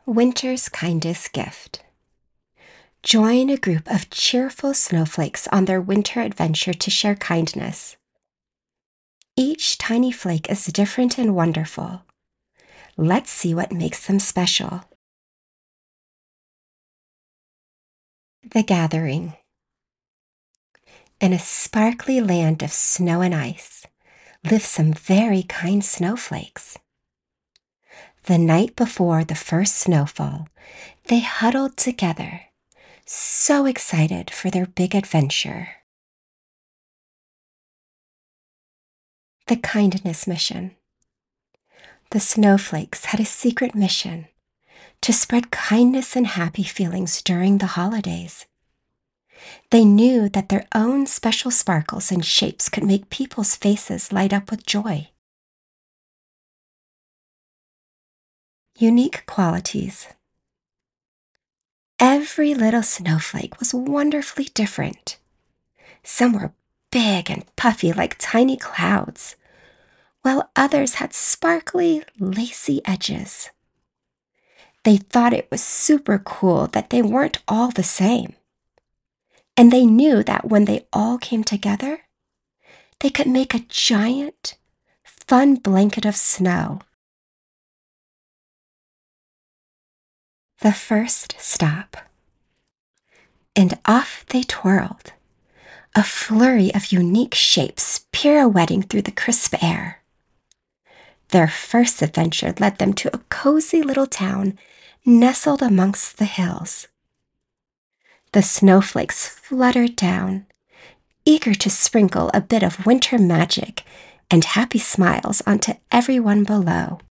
Winter's kindest gift. Join a group of cheerful snowflakes on their winter adventure to share kindness. Each tiny flake is different and wonderful. Let's see what makes them special. The Gathering. In a sparkly land of snow and ice live some very kind snowflakes. The night before the first snowfall, they huddled together, so excited for their big adventure. The Kindness Mission. The snowflakes had a secret mission to spread kindness and happy feelings during the holidays. They knew that their own special sparkles and shapes could make people's faces light up with joy. Unique qualities. Every little snowflake was wonderfully different. Some were big and puffy like tiny clouds, while others had sparkly, lacy edges. They thought it was super cool that they weren't all the same. And they knew that when they all came together, they could make a giant, fun blanket of snow. The first stop. And off they twirled, a flurry of unique shapes pirouetting through the crisp air. Their first adventure led them to a cozy little town nestled amongst the hills. The snowflakes fluttered down, eager to sprinkle a bit of winter magic and happy smiles onto everyone below.